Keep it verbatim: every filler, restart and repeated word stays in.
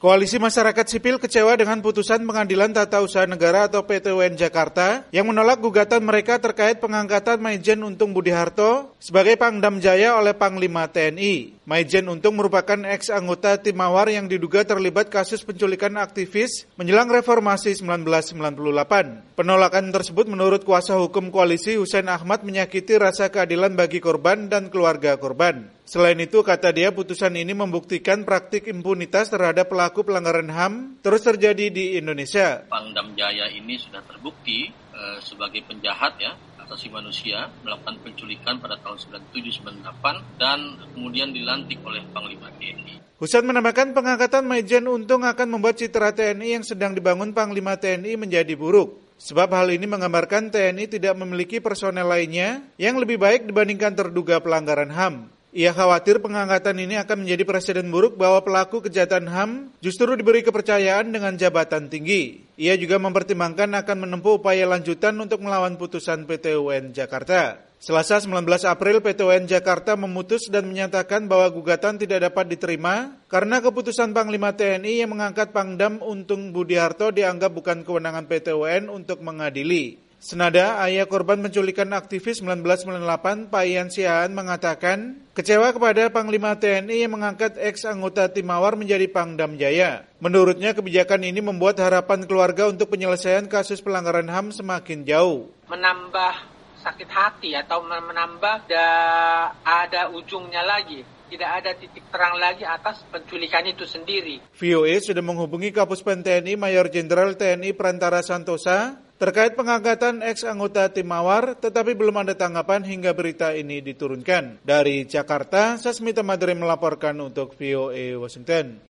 Koalisi Masyarakat Sipil kecewa dengan putusan Pengadilan Tata Usaha Negara atau P T U N Jakarta yang menolak gugatan mereka terkait pengangkatan Maijen Untung Budiharto sebagai Pangdam Jaya oleh Panglima T N I. Maijen Untung merupakan eks-anggota tim Mawar yang diduga terlibat kasus penculikan aktivis menjelang reformasi seribu sembilan ratus sembilan puluh delapan. Penolakan tersebut menurut kuasa hukum koalisi Hussein Ahmad menyakiti rasa keadilan bagi korban dan keluarga korban. Selain itu, kata dia, putusan ini membuktikan praktik impunitas terhadap pelaku pelanggaran H A M terus terjadi di Indonesia. Pangdam Jaya ini sudah terbukti eh, sebagai penjahat ya, asasi manusia, melakukan penculikan pada tahun sembilan puluh tujuh sembilan puluh delapan dan kemudian dilantik oleh Panglima T N I. Hussein menambahkan pengangkatan Maijen Untung akan membuat citra T N I yang sedang dibangun Panglima T N I menjadi buruk. Sebab hal ini menggambarkan T N I tidak memiliki personel lainnya yang lebih baik dibandingkan terduga pelanggaran H A M. Ia khawatir pengangkatan ini akan menjadi presiden buruk bahwa pelaku kejahatan H A M justru diberi kepercayaan dengan jabatan tinggi. Ia juga mempertimbangkan akan menempuh upaya lanjutan untuk melawan putusan P T U N Jakarta. Selasa sembilan belas April, P T U N Jakarta memutus dan menyatakan bahwa gugatan tidak dapat diterima karena keputusan Panglima T N I yang mengangkat Pangdam Untung Budiharto dianggap bukan kewenangan P T U N untuk mengadili. Senada, ayah korban penculikan aktivis sembilan belas sembilan puluh delapan, Pak Ian Sihaan, mengatakan kecewa kepada Panglima T N I yang mengangkat eks-anggota tim Mawar menjadi Pangdam Jaya. Menurutnya, kebijakan ini membuat harapan keluarga untuk penyelesaian kasus pelanggaran H A M semakin jauh. Menambah sakit hati atau menambah ada, ada ujungnya lagi. Tidak ada titik terang lagi atas penculikan itu sendiri. V O A sudah menghubungi Kapuspen T N I Mayor Jenderal T N I Prantara Santosa terkait pengangkatan eks-anggota tim Mawar, tetapi belum ada tanggapan hingga berita ini diturunkan. Dari Jakarta, Sasmita Madri melaporkan untuk V O A Washington.